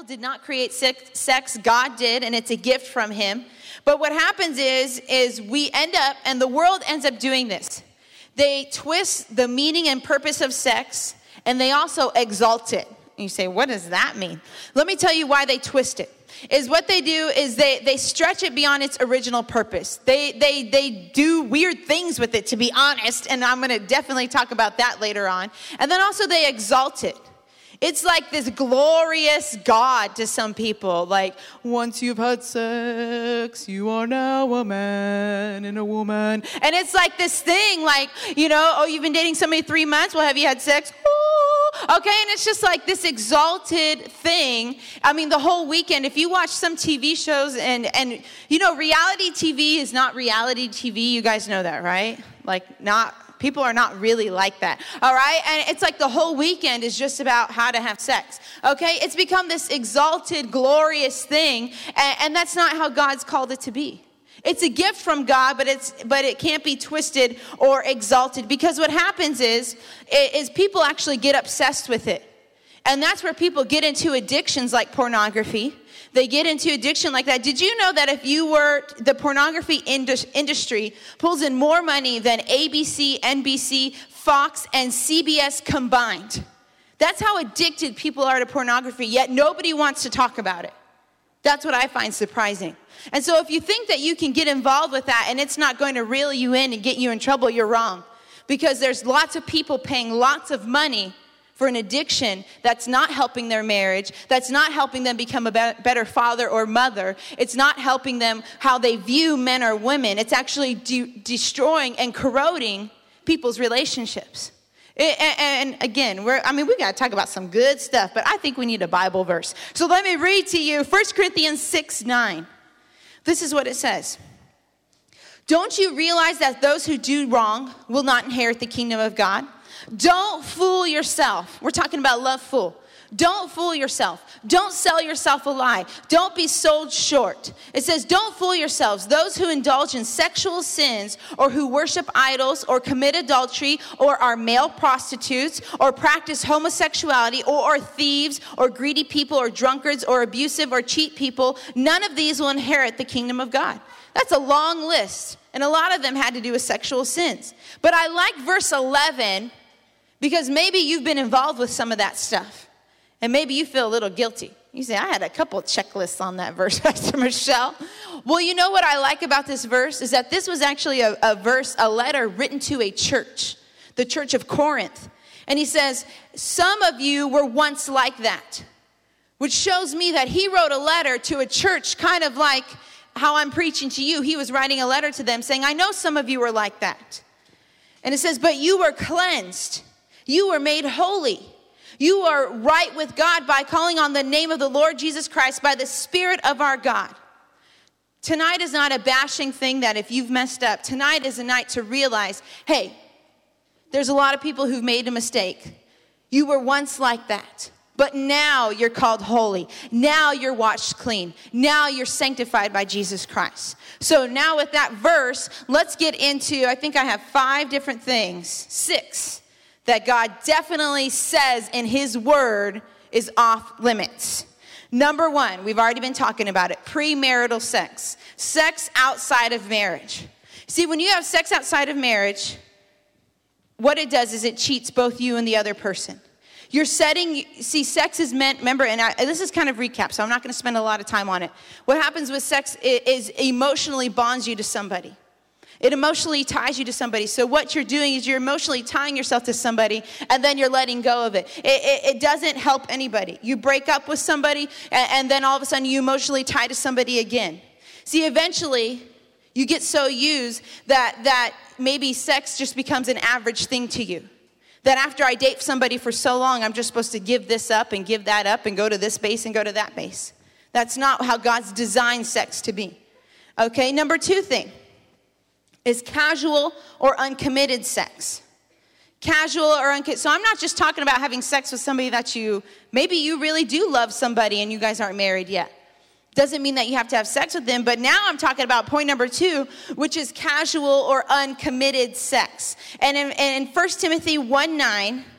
devil did not create sex. God did, and it's a gift from him. But what happens is we end up, and the world ends up doing this. They twist the meaning and purpose of sex, and they also exalt it. And you say, what does that mean? Let me tell you why they twist it. Is what they do is they stretch it beyond its original purpose. They do weird things with it, to be honest, and I'm going to definitely talk about that later on. And then also they exalt it. It's like this glorious God to some people. Like, once you've had sex, you are now a man and a woman. And it's like this thing, like, oh, you've been dating somebody 3 months? Well, have you had sex? Ooh. Okay, and it's just like this exalted thing. I mean, the whole weekend, if you watch some TV shows and reality TV is not reality TV. You guys know that, right? People are not really like that, all right? And it's like the whole weekend is just about how to have sex, okay? It's become this exalted, glorious thing, and that's not how God's called it to be. It's a gift from God, but it can't be twisted or exalted, because what happens is people actually get obsessed with it. And that's where people get into addictions like pornography. They get into addiction like that. Did you know that if you were, the pornography industry pulls in more money than ABC, NBC, Fox, and CBS combined? That's how addicted people are to pornography, yet nobody wants to talk about it. That's what I find surprising. And so if you think that you can get involved with that and it's not going to reel you in and get you in trouble, you're wrong. Because there's lots of people paying lots of money for an addiction that's not helping their marriage, that's not helping them become a better father or mother. It's not helping them how they view men or women. It's actually destroying and corroding people's relationships. And again, we got to talk about some good stuff, but I think we need a Bible verse. So let me read to you 1 Corinthians 6:9. This is what it says. Don't you realize that those who do wrong will not inherit the kingdom of God? Don't fool yourself. We're talking about love fool. Don't fool yourself. Don't sell yourself a lie. Don't be sold short. It says, don't fool yourselves. Those who indulge in sexual sins or who worship idols or commit adultery or are male prostitutes or practice homosexuality or are thieves or greedy people or drunkards or abusive or cheat people, none of these will inherit the kingdom of God. That's a long list. And a lot of them had to do with sexual sins. But I like verse 11 because maybe you've been involved with some of that stuff. And maybe you feel a little guilty. You say, I had a couple of checklists on that verse, Pastor Michelle. Well, you know what I like about this verse is that this was actually a letter written to a church, the church of Corinth. And he says, some of you were once like that, which shows me that he wrote a letter to a church kind of like how I'm preaching to you. He was writing a letter to them saying, I know some of you were like that. And it says, but you were cleansed. You were made holy. You are right with God by calling on the name of the Lord Jesus Christ by the Spirit of our God. Tonight is not a bashing thing that if you've messed up. Tonight is a night to realize, hey, there's a lot of people who've made a mistake. You were once like that. But now you're called holy. Now you're washed clean. Now you're sanctified by Jesus Christ. So now with that verse, let's get into, I think I have 5 different things, 6, that God definitely says in his word is off limits. Number 1, we've already been talking about it, premarital sex. Sex outside of marriage. See, when you have sex outside of marriage, what it does is it cheats both you and the other person. Sex is meant, remember, and this is kind of recap, so I'm not going to spend a lot of time on it. What happens with sex is emotionally bonds you to somebody. It emotionally ties you to somebody. So what you're doing is you're emotionally tying yourself to somebody, and then you're letting go of it. It doesn't help anybody. You break up with somebody, and then all of a sudden you emotionally tie to somebody again. See, eventually, you get so used that maybe sex just becomes an average thing to you. That after I date somebody for so long, I'm just supposed to give this up and give that up and go to this base and go to that base. That's not how God's designed sex to be. Okay, number 2 thing is casual or uncommitted sex. Casual or uncommitted. So I'm not just talking about having sex with somebody that maybe you really do love somebody and you guys aren't married yet. Doesn't mean that you have to have sex with them, but now I'm talking about point number 2, which is casual or uncommitted sex. And in 1 Timothy 1:9,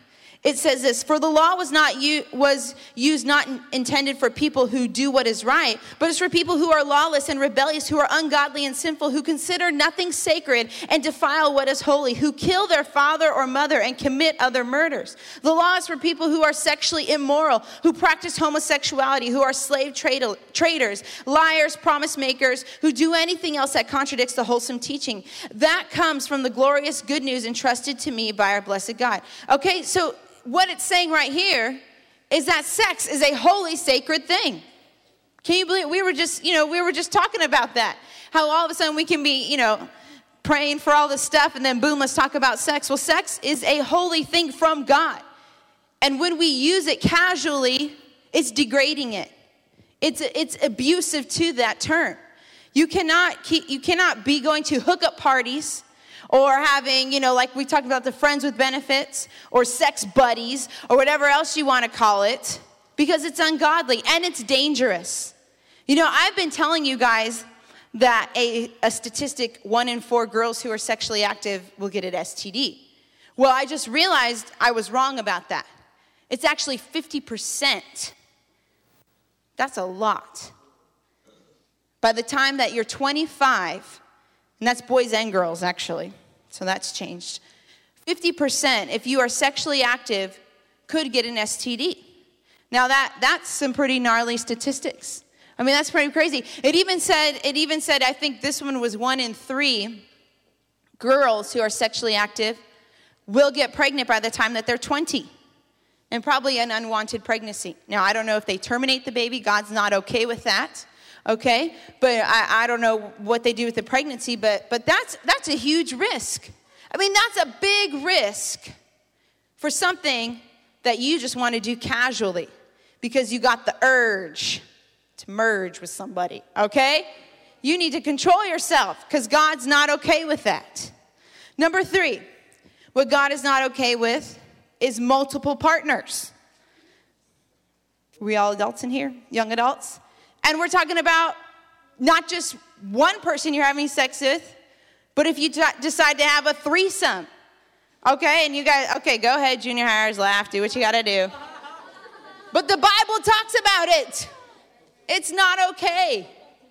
It says this, for the law was used not intended for people who do what is right, but it's for people who are lawless and rebellious, who are ungodly and sinful, who consider nothing sacred and defile what is holy, who kill their father or mother and commit other murders. The law is for people who are sexually immoral, who practice homosexuality, who are slave traders, liars, promise makers, who do anything else that contradicts the wholesome teaching. That comes from the glorious good news entrusted to me by our blessed God. Okay, so what it's saying right here is that sex is a holy, sacred thing. Can you believe it? We were just talking about that. How all of a sudden we can be, praying for all this stuff and then boom, let's talk about sex. Well, sex is a holy thing from God. And when we use it casually, it's degrading it. It's abusive to that term. You cannot be going to hookup parties or having, like we talked about, the friends with benefits or sex buddies or whatever else you want to call it, because it's ungodly and it's dangerous. I've been telling you guys that a statistic, 1 in 4 girls who are sexually active will get an STD. Well, I just realized I was wrong about that. It's actually 50%. That's a lot. By the time that you're 25, and that's boys and girls actually, so that's changed. 50%, if you are sexually active, could get an STD. Now that's some pretty gnarly statistics. I mean, that's pretty crazy. It even said, I think this one was 1 in 3 girls who are sexually active will get pregnant by the time that they're 20. And probably an unwanted pregnancy. Now, I don't know if they terminate the baby. God's not okay with that. Okay? But I don't know what they do with the pregnancy, but that's a huge risk. I mean, that's a big risk for something that you just want to do casually because you got the urge to merge with somebody. Okay? You need to control yourself because God's not okay with that. Number 3, what God is not okay with is multiple partners. Are we all adults in here? Young adults? And we're talking about not just one person you're having sex with, but if you decide to have a threesome. Okay, and you guys, okay, go ahead, junior hires, laugh, do what you gotta do. But the Bible talks about it. It's not okay.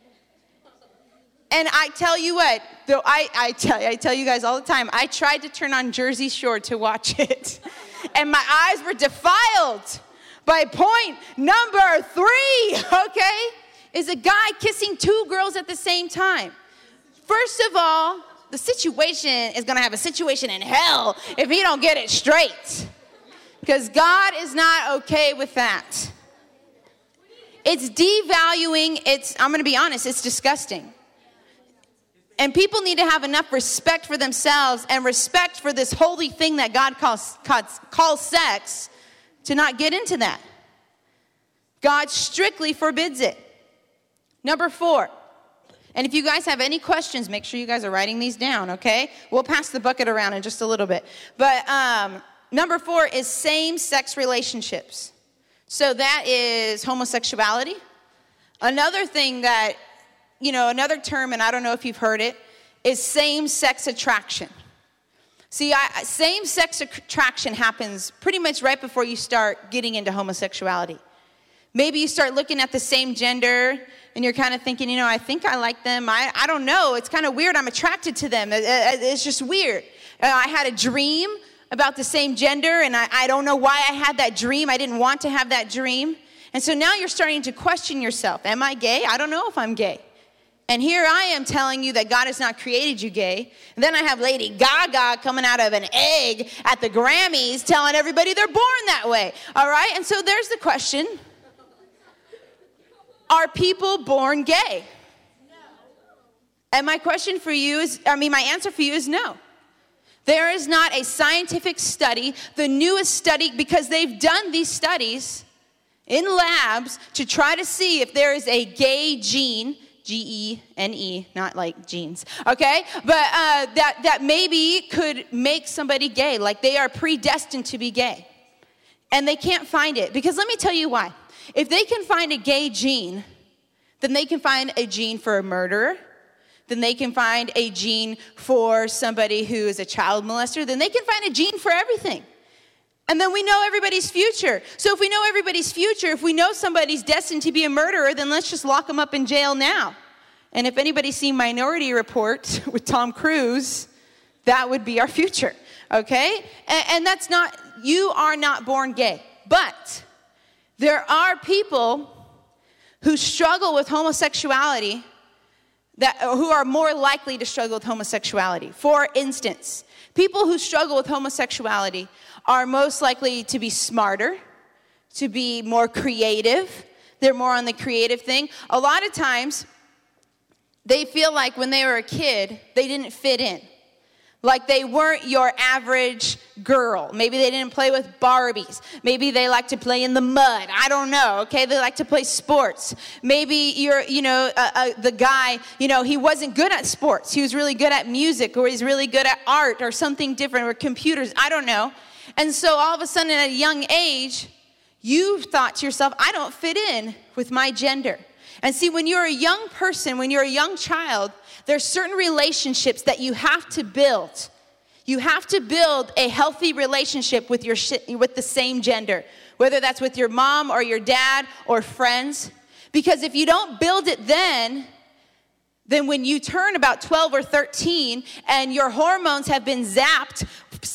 And I tell you what, though I tell you guys all the time, I tried to turn on Jersey Shore to watch it. And my eyes were defiled by point number 3, okay? Is a guy kissing 2 girls at the same time. First of all, the situation is going to have a situation in hell if he don't get it straight. Because God is not okay with that. It's devaluing, I'm going to be honest, it's disgusting. And people need to have enough respect for themselves and respect for this holy thing that God calls sex to not get into that. God strictly forbids it. Number 4, and if you guys have any questions, make sure you guys are writing these down, okay? We'll pass the bucket around in just a little bit. But number 4 is same-sex relationships. So that is homosexuality. Another thing that, another term, and I don't know if you've heard it, is same-sex attraction. See, same-sex attraction happens pretty much right before you start getting into homosexuality. Maybe you start looking at the same gender, and you're kind of thinking, I think I like them. I don't know. It's kind of weird. I'm attracted to them. It's just weird. I had a dream about the same gender, and I don't know why I had that dream. I didn't want to have that dream. And so now you're starting to question yourself. Am I gay? I don't know if I'm gay. And here I am telling you that God has not created you gay. And then I have Lady Gaga coming out of an egg at the Grammys telling everybody they're born that way. All right? And so there's the question. Are people born gay? No. And my answer for you is no. There is not a scientific study, the newest study, because they've done these studies in labs to try to see if there is a gay gene, Gene, not like genes, okay? But that maybe could make somebody gay, like they are predestined to be gay. And they can't find it, because let me tell you why. If they can find a gay gene, then they can find a gene for a murderer, then they can find a gene for somebody who is a child molester, then they can find a gene for everything. And then we know everybody's future. So if we know everybody's future, if we know somebody's destined to be a murderer, then let's just lock them up in jail now. And if anybody's seen Minority Report with Tom Cruise, that would be our future, okay? And that's not, you are not born gay. But there are people who struggle with homosexuality who are more likely to struggle with homosexuality. For instance, people who struggle with homosexuality are most likely to be smarter, to be more creative. They're more on the creative thing. A lot of times, they feel like when they were a kid, they didn't fit in. Like they weren't your average girl. Maybe they didn't play with Barbies. Maybe they like to play in the mud. I don't know, okay? They like to play sports. Maybe you're, the guy, he wasn't good at sports. He was really good at music, or he's really good at art or something different, or computers. I don't know. And so all of a sudden at a young age, you thought to yourself, I don't fit in with my gender. And see, when you're a young person, when you're a young child, there's certain relationships that you have to build. You have to build a healthy relationship with the same gender, whether that's with your mom or your dad or friends. Because if you don't build it then when you turn about 12 or 13 and your hormones have been zapped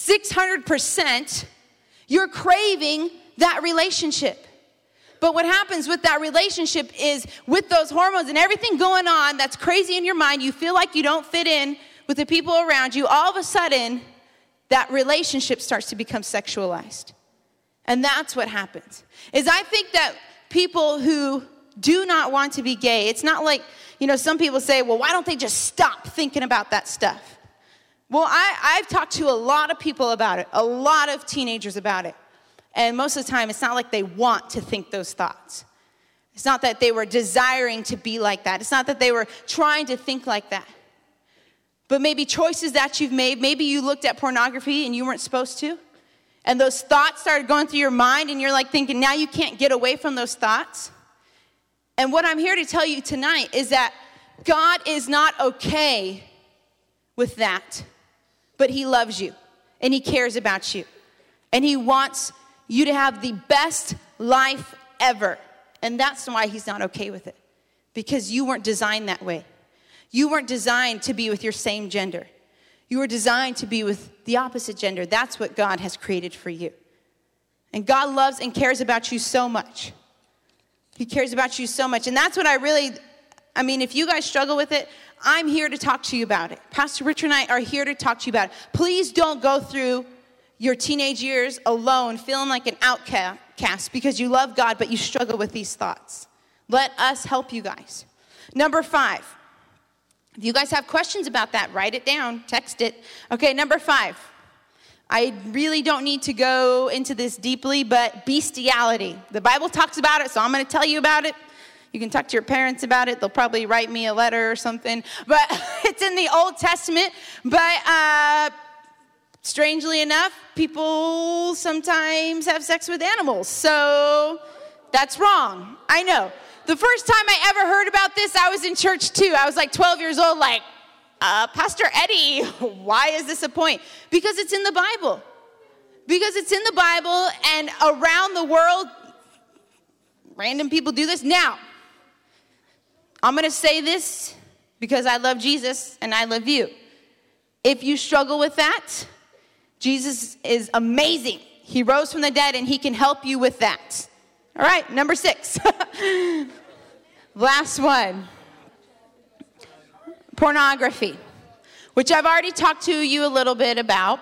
600%, you're craving that relationship. But what happens with that relationship is with those hormones and everything going on that's crazy in your mind, you feel like you don't fit in with the people around you. All of a sudden, that relationship starts to become sexualized. And that's what happens. Is I think that people who do not want to be gay, it's not like, some people say, well, why don't they just stop thinking about that stuff? Well, I've talked to a lot of people about it, a lot of teenagers about it. And most of the time, it's not like they want to think those thoughts. It's not that they were desiring to be like that. It's not that they were trying to think like that. But maybe choices that you've made, maybe you looked at pornography and you weren't supposed to. And those thoughts started going through your mind and you're like thinking, now you can't get away from those thoughts. And what I'm here to tell you tonight is that God is not okay with that. But he loves you and he cares about you. And he wants you to have the best life ever. And that's why he's not okay with it. Because you weren't designed that way. You weren't designed to be with your same gender. You were designed to be with the opposite gender. That's what God has created for you. And God loves and cares about you so much. He cares about you so much. And that's what if you guys struggle with it, I'm here to talk to you about it. Pastor Richard and I are here to talk to you about it. Please don't go through your teenage years alone, feeling like an outcast because you love God, but you struggle with these thoughts. Let us help you guys. Number 5. If you guys have questions about that, write it down, text it. Okay, number 5. I really don't need to go into this deeply, but bestiality. The Bible talks about it, so I'm going to tell you about it. You can talk to your parents about it. They'll probably write me a letter or something. But it's in the Old Testament. But strangely enough, people sometimes have sex with animals. So that's wrong. I know. The first time I ever heard about this, I was in church too. I was like 12 years old, like, Pastor Eddie, why is this a point? Because it's in the Bible. Because it's in the Bible, and around the world, random people do this. Now, I'm going to say this because I love Jesus and I love you. If you struggle with that, Jesus is amazing. He rose from the dead and he can help you with that. All right, number 6. Last one. Pornography, which I've already talked to you a little bit about.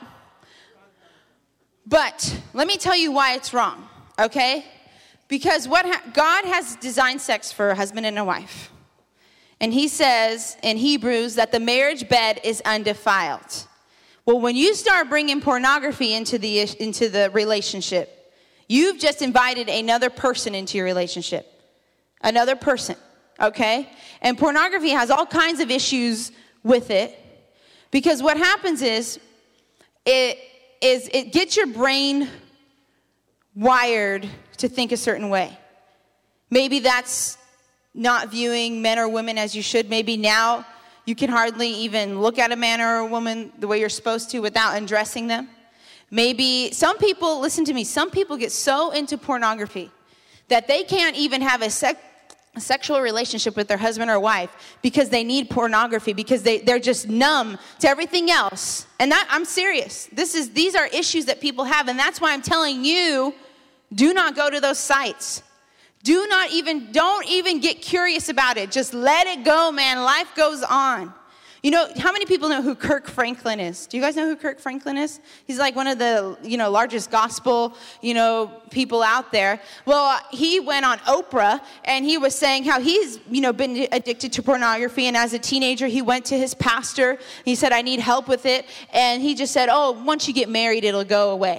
But let me tell you why it's wrong, okay? Because God has designed sex for a husband and a wife. And he says in Hebrews that the marriage bed is undefiled. Well, when you start bringing pornography into the relationship, you've just invited another person into your relationship. Another person, okay? And pornography has all kinds of issues with it. Because what happens is it gets your brain wired to think a certain way. Maybe that's not viewing men or women as you should. Maybe now you can hardly even look at a man or a woman the way you're supposed to without undressing them. Maybe some people, listen to me, some people get so into pornography that they can't even have a sexual relationship with their husband or wife because they need pornography, because they're just numb to everything else. And that, I'm serious. These are issues that people have, and that's why I'm telling you, do not go to those sites. Don't even get curious about it. Just let it go, man. Life goes on. You know, how many people know who Kirk Franklin is? Do you guys know who Kirk Franklin is? He's like one of the, largest gospel, people out there. Well, he went on Oprah and he was saying how he's, been addicted to pornography. And as a teenager, he went to his pastor. He said, I need help with it. And he just said, once you get married, it'll go away.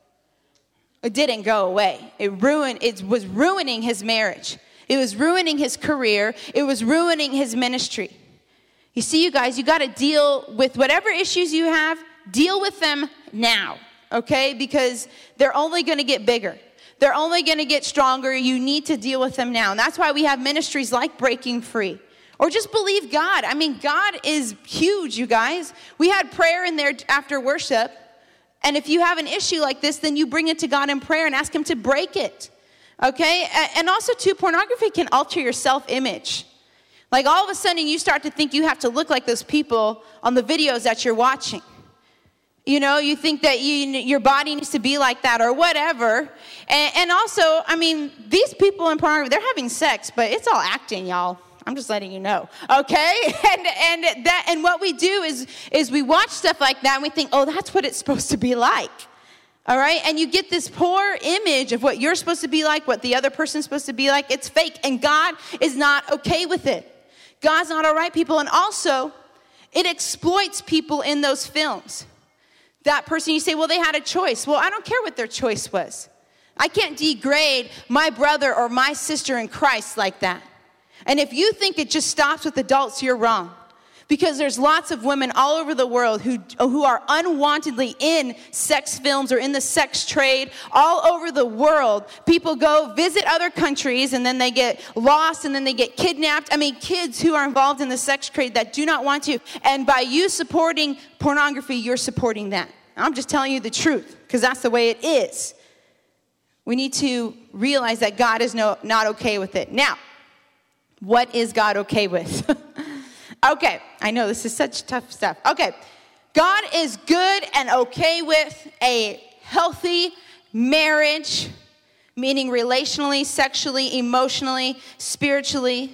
It didn't go away. It was ruining his marriage. It was ruining his career. It was ruining his ministry. You see, you guys, you got to deal with whatever issues you have, deal with them now, okay? Because they're only going to get bigger. They're only going to get stronger. You need to deal with them now. And that's why we have ministries like Breaking Free. Or just believe God. I mean, God is huge, you guys. We had prayer in there after worship. And if you have an issue like this, then you bring it to God in prayer and ask him to break it, okay? And also, too, pornography can alter your self-image. Like all of a sudden you start to think you have to look like those people on the videos that you're watching. You think that your body needs to be like that or whatever. And also, I mean, these people in pornography, they're having sex, but it's all acting, y'all. I'm just letting you know, okay? And what we do is we watch stuff like that and we think, that's what it's supposed to be like. All right? And you get this poor image of what you're supposed to be like, what the other person's supposed to be like. It's fake, and God is not okay with it. God's not all right, people. And also, it exploits people in those films. That person, you say, well, they had a choice. Well, I don't care what their choice was. I can't degrade my brother or my sister in Christ like that. And if you think it just stops with adults, you're wrong. Because there's lots of women all over the world who are unwantedly in sex films or in the sex trade all over the world. People go visit other countries and then they get lost and then they get kidnapped. I mean, kids who are involved in the sex trade that do not want to. And by you supporting pornography, you're supporting that. I'm just telling you the truth because that's the way it is. We need to realize that God is not okay with it. Now, what is God okay with? Okay, I know this is such tough stuff. Okay, God is good and okay with a healthy marriage, meaning relationally, sexually, emotionally, spiritually.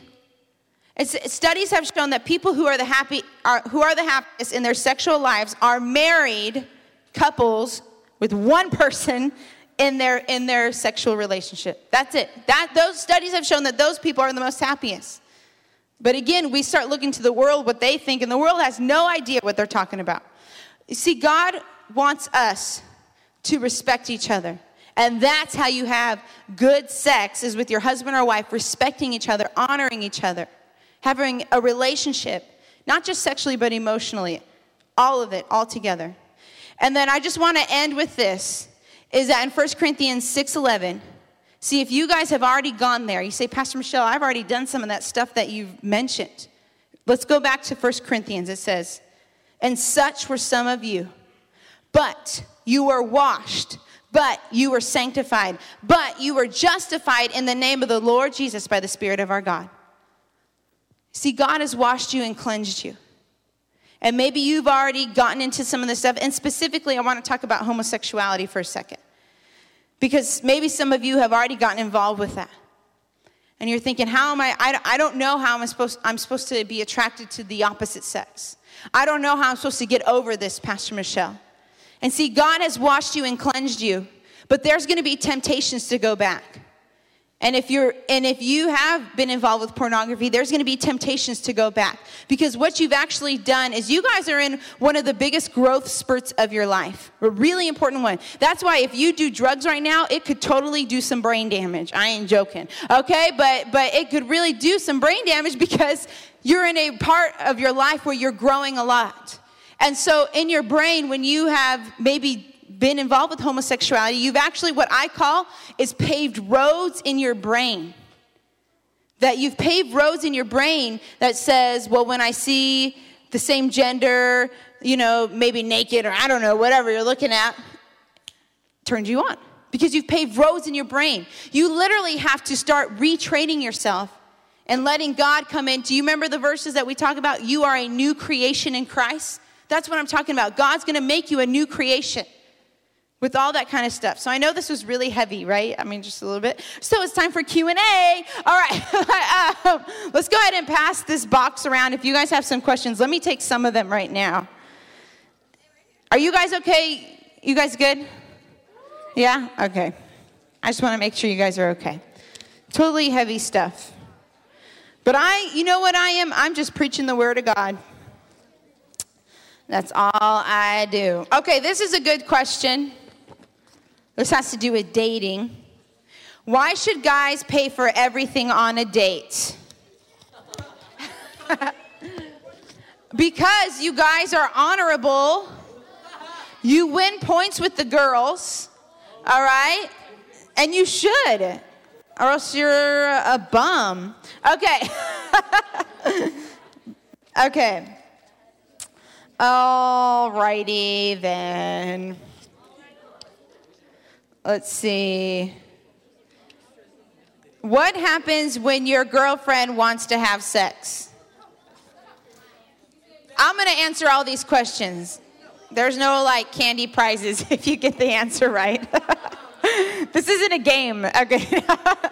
Studies have shown that people who are the happiest in their sexual lives are married couples with one person in their sexual relationship. That's it. Those studies have shown that those people are the most happiest. But again, we start looking to the world, what they think, and the world has no idea what they're talking about. You see, God wants us to respect each other. And that's how you have good sex, is with your husband or wife, respecting each other, honoring each other, having a relationship, not just sexually, but emotionally, all of it, all together. And then I just want to end with this, is that in 1 Corinthians 6:11, see, if you guys have already gone there, you say, Pastor Michelle, I've already done some of that stuff that you've mentioned. Let's go back to 1 Corinthians. It says, and such were some of you, but you were washed, but you were sanctified, but you were justified in the name of the Lord Jesus by the Spirit of our God. See, God has washed you and cleansed you. And maybe you've already gotten into some of this stuff. And specifically, I want to talk about homosexuality for a second. Because maybe some of you have already gotten involved with that. And you're thinking, how am I don't know how I'm supposed to be attracted to the opposite sex. I don't know how I'm supposed to get over this, Pastor Michelle. And see, God has washed you and cleansed you. But there's going to be temptations to go back. And if you have been involved with pornography, there's going to be temptations to go back. Because what you've actually done is you guys are in one of the biggest growth spurts of your life. A really important one. That's why if you do drugs right now, it could totally do some brain damage. I ain't joking. Okay? But it could really do some brain damage because you're in a part of your life where you're growing a lot. And so in your brain, when you have maybe been involved with homosexuality, you've actually, what I call, is paved roads in your brain. That you've paved roads in your brain that says, well, when I see the same gender, maybe naked or I don't know, whatever you're looking at, turns you on because you've paved roads in your brain. You literally have to start retraining yourself and letting God come in. Do you remember the verses that we talk about? You are a new creation in Christ. That's what I'm talking about. God's going to make you a new creation with all that kind of stuff. So I know this was really heavy, right? I mean, just a little bit. So it's time for Q&A. All right. Let's go ahead and pass this box around. If you guys have some questions, let me take some of them right now. Are you guys okay? You guys good? Yeah? Okay. I just want to make sure you guys are okay. Totally heavy stuff. But you know what I am? I'm just preaching the word of God. That's all I do. Okay, this is a good question. This has to do with dating. Why should guys pay for everything on a date? Because you guys are honorable. You win points with the girls. All right? And you should. Or else you're a bum. Okay. Okay. All righty then. Let's see. What happens when your girlfriend wants to have sex? I'm going to answer all these questions. There's no candy prizes if you get the answer right. This isn't a game. Okay.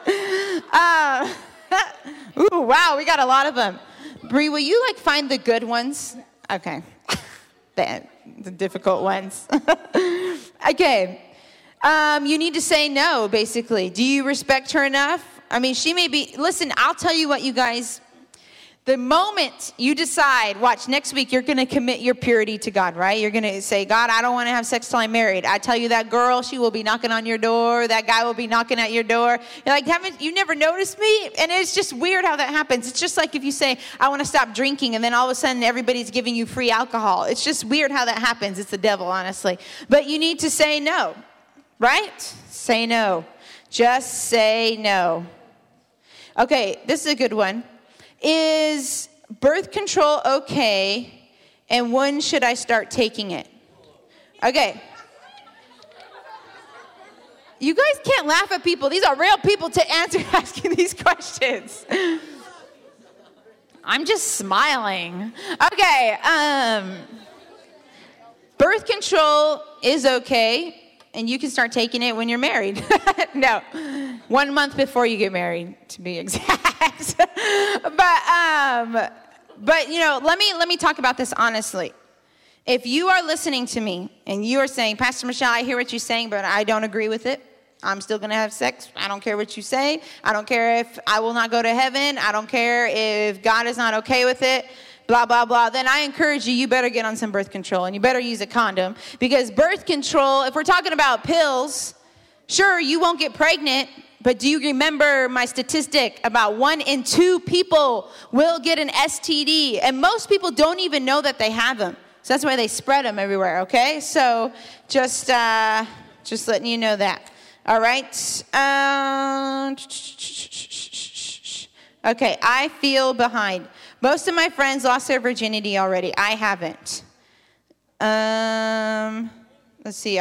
Ooh, wow, we got a lot of them. Bree, will you find the good ones? Okay. The difficult ones. Okay. You need to say no, basically. Do you respect her enough? I mean, she may be, listen, I'll tell you what, you guys. The moment you decide, watch, next week you're going to commit your purity to God, right? You're going to say, God, I don't want to have sex till I'm married. I tell you, that girl, she will be knocking on your door. That guy will be knocking at your door. You're like, haven't you never noticed me? And it's just weird how that happens. It's just like if you say, I want to stop drinking, and then all of a sudden everybody's giving you free alcohol. It's just weird how that happens. It's the devil, honestly. But you need to say no, right? Say no. Just say no. Okay, this is a good one. Is birth control okay, and when should I start taking it? Okay. You guys can't laugh at people. These are real people to answer asking these questions. I'm just smiling. Okay. Birth control is okay. And you can start taking it when you're married. No, 1 month before you get married, to be exact. But let me talk about this honestly. If you are listening to me and you are saying, Pastor Michelle, I hear what you're saying, but I don't agree with it. I'm still going to have sex. I don't care what you say. I don't care if I will not go to heaven. I don't care if God is not okay with it. Blah, blah, blah. Then I encourage you better get on some birth control, and you better use a condom, because birth control, if we're talking about pills, sure, you won't get pregnant, but do you remember my statistic? About 1 in 2 people will get an STD, and most people don't even know that they have them. So that's why they spread them everywhere, okay? So just letting you know that. All right. Okay, I feel behind. Most of my friends lost their virginity already. I haven't. Let's see.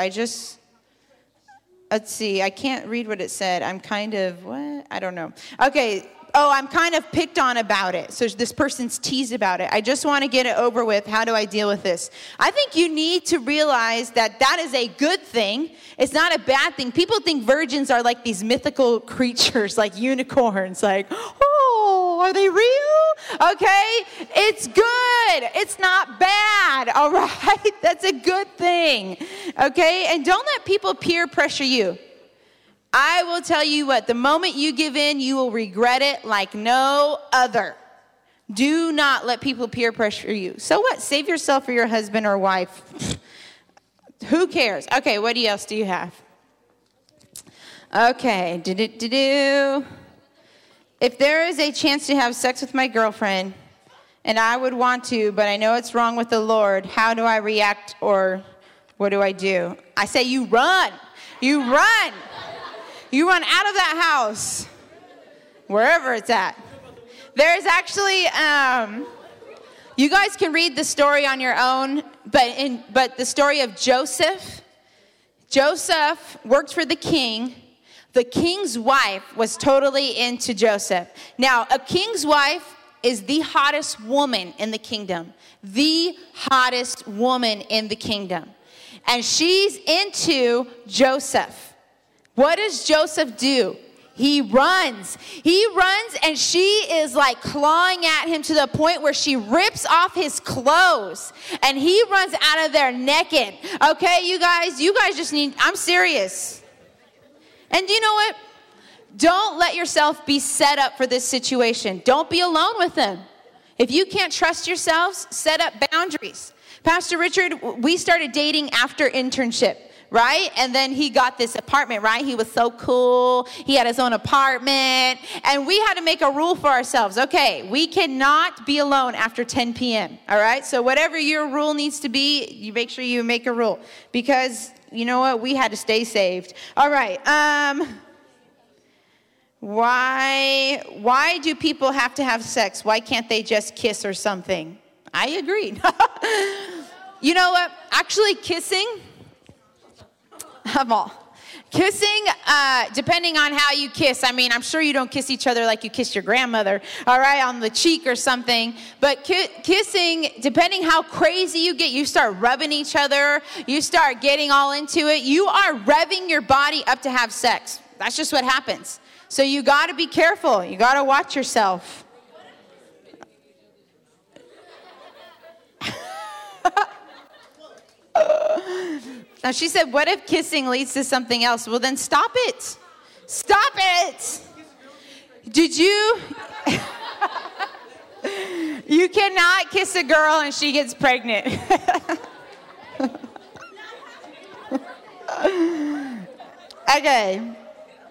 I can't read what it said. I'm kind of, what? I don't know. Okay. Oh, I'm kind of picked on about it. So this person's teased about it. I just want to get it over with. How do I deal with this? I think you need to realize that is a good thing. It's not a bad thing. People think virgins are like these mythical creatures, like unicorns, like, oh, are they real? Okay, it's good. It's not bad, all right? That's a good thing, okay? And don't let people peer pressure you. I will tell you what, the moment you give in, you will regret it like no other. Do not let people peer pressure you. So what? Save yourself for your husband or wife. Who cares? Okay, what else do you have? Okay. If there is a chance to have sex with my girlfriend, and I would want to, but I know it's wrong with the Lord, how do I react, or what do I do? I say you run. You run. You run out of that house, wherever it's at. There's actually, you guys can read the story on your own, but the story of Joseph. Joseph worked for the king. The king's wife was totally into Joseph. Now, a king's wife is the hottest woman in the kingdom. The hottest woman in the kingdom. And she's into Joseph. What does Joseph do? He runs. He runs, and she is like clawing at him to the point where she rips off his clothes. And he runs out of there naked. Okay, you guys just need, I'm serious. And you know what? Don't let yourself be set up for this situation. Don't be alone with them. If you can't trust yourselves, set up boundaries. Pastor Richard, we started dating after internship, right? And then he got this apartment, right? He was so cool. He had his own apartment. And we had to make a rule for ourselves. Okay, we cannot be alone after 10 p.m., all right? So whatever your rule needs to be, you make sure you make a rule. Because, you know what? We had to stay saved. All right. Why do people have to have sex? Why can't they just kiss or something? I agree. You know what? Actually, kissing, kissing, depending on how you kiss. I mean, I'm sure you don't kiss each other like you kissed your grandmother, all right, on the cheek or something. But kissing, depending how crazy you get, you start rubbing each other, you start getting all into it. You are revving your body up to have sex. That's just what happens. So you got to be careful. You got to watch yourself. Now she said, what if kissing leads to something else? Well, then stop it. Stop it. Did you? You cannot kiss a girl and she gets pregnant. Okay.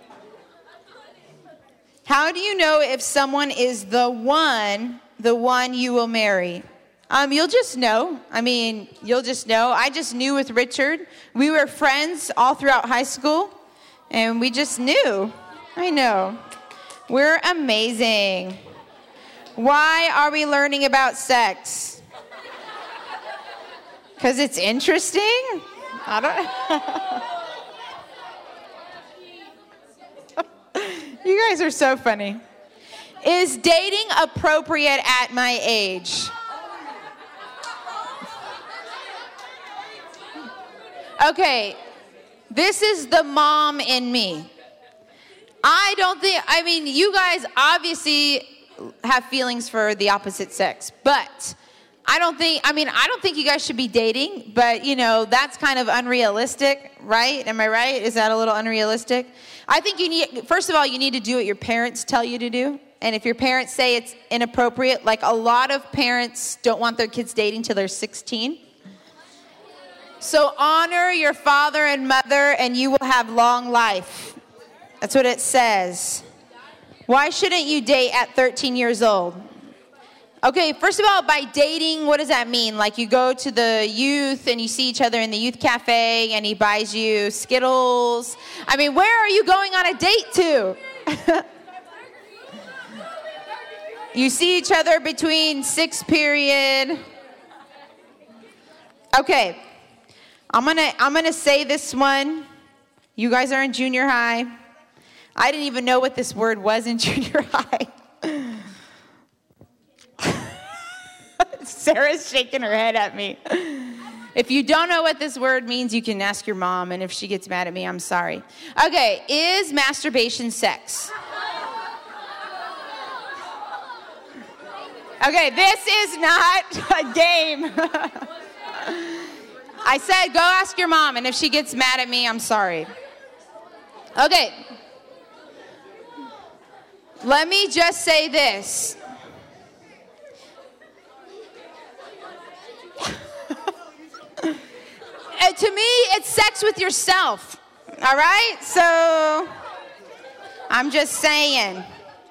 How do you know if someone is the one you will marry? You'll just know. You'll just know. I just knew with Richard. We were friends all throughout high school, and we just knew. I know. We're amazing. Why are we learning about sex? Because it's interesting? I don't. You guys are so funny. Is dating appropriate at my age? Okay, this is the mom in me. You guys obviously have feelings for the opposite sex, but I don't think you guys should be dating, but that's kind of unrealistic, right? Am I right? Is that a little unrealistic? I think first of all, you need to do what your parents tell you to do. And if your parents say it's inappropriate, like a lot of parents don't want their kids dating till they're 16. So honor your father and mother and you will have long life. That's what it says. Why shouldn't you date at 13 years old? Okay, first of all, by dating, what does that mean? Like you go to the youth and you see each other in the youth cafe and he buys you Skittles. Where are you going on a date to? You see each other between 6th period. Okay. I'm gonna say this one. You guys are in junior high. I didn't even know what this word was in junior high. Sarah's shaking her head at me. If you don't know what this word means, you can ask your mom, and if she gets mad at me, I'm sorry. Okay, is masturbation sex? Okay, this is not a game. I said, go ask your mom, and if she gets mad at me, I'm sorry. Okay. Let me just say this. To me, it's sex with yourself. All right? So, I'm just saying.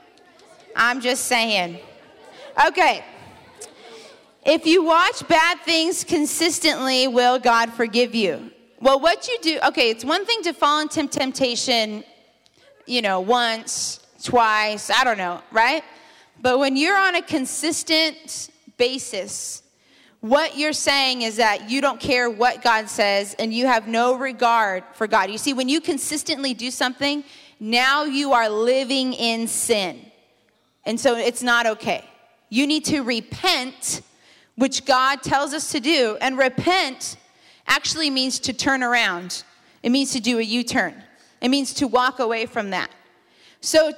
Okay. If you watch bad things consistently, will God forgive you? Well, what you do, okay, it's one thing to fall into temptation, once, twice, I don't know, right? But when you're on a consistent basis, what you're saying is that you don't care what God says and you have no regard for God. You see, when you consistently do something, now you are living in sin. And so it's not okay. You need to repent, which God tells us to do. And repent actually means to turn around. It means to do a U-turn. It means to walk away from that. So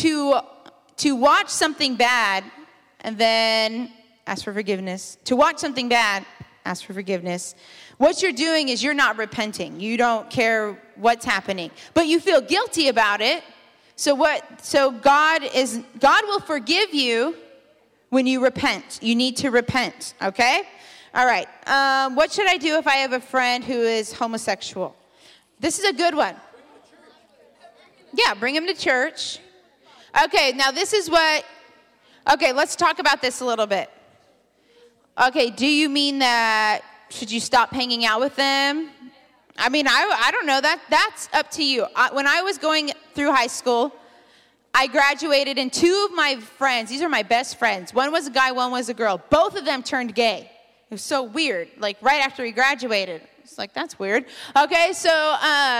to watch something bad and then ask for forgiveness. To watch something bad, ask for forgiveness. What you're doing is you're not repenting. You don't care what's happening, but you feel guilty about it. So God will forgive you when you repent. You need to repent, okay? All right. What should I do if I have a friend who is homosexual? This is a good one. Yeah, bring him to church. Okay, now this is okay, let's talk about this a little bit. Okay, do you mean that, should you stop hanging out with them? I mean, I don't know. That's up to you. When I was going through high school, I graduated, and two of my friends, these are my best friends. One was a guy, one was a girl. Both of them turned gay. It was so weird. Like, right after we graduated. It's like, that's weird. Okay, so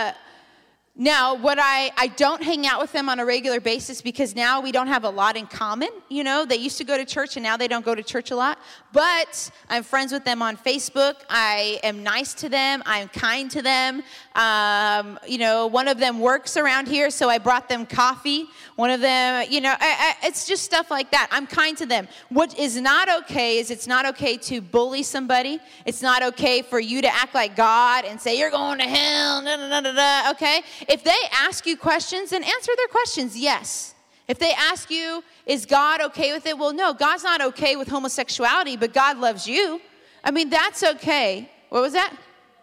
now I don't hang out with them on a regular basis because now we don't have a lot in common. You know, they used to go to church and now they don't go to church a lot. But I'm friends with them on Facebook. I am nice to them. I'm kind to them. You know, one of them works around here, so I brought them coffee. One of them, you know, it's just stuff like that. I'm kind to them. What is not okay is it's not okay to bully somebody. It's not okay for you to act like God and say, you're going to hell, da, da, da, da, da, okay? If they ask you questions, then answer their questions, yes. If they ask you, is God okay with it? Well, no, God's not okay with homosexuality, but God loves you. I mean, that's okay. What was that?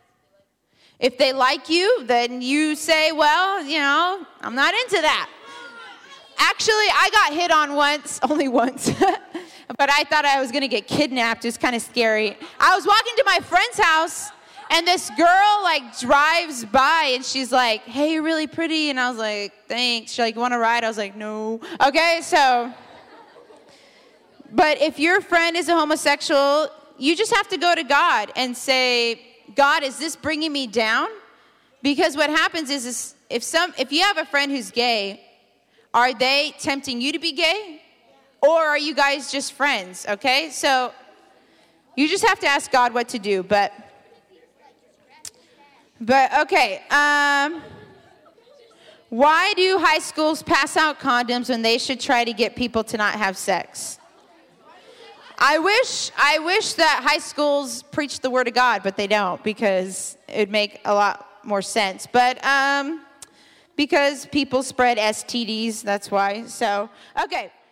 If they like you, then you say, well, you know, I'm not into that. Actually, I got hit on once, only once, but I thought I was going to get kidnapped. It was kind of scary. I was walking to my friend's house, and this girl, like, drives by, and she's like, hey, you're really pretty. And I was like, thanks. She's like, want to ride? I was like, no. Okay, so, but if your friend is a homosexual, you just have to go to God and say, God, is this bringing me down? Because what happens is if you have a friend who's gay, are they tempting you to be gay? Or are you guys just friends, okay? So you just have to ask God what to do, but okay. Why do high schools pass out condoms when they should try to get people to not have sex? I wish that high schools preach the word of God, but they don't, because it'd make a lot more sense. But because people spread STDs, that's why. So, okay.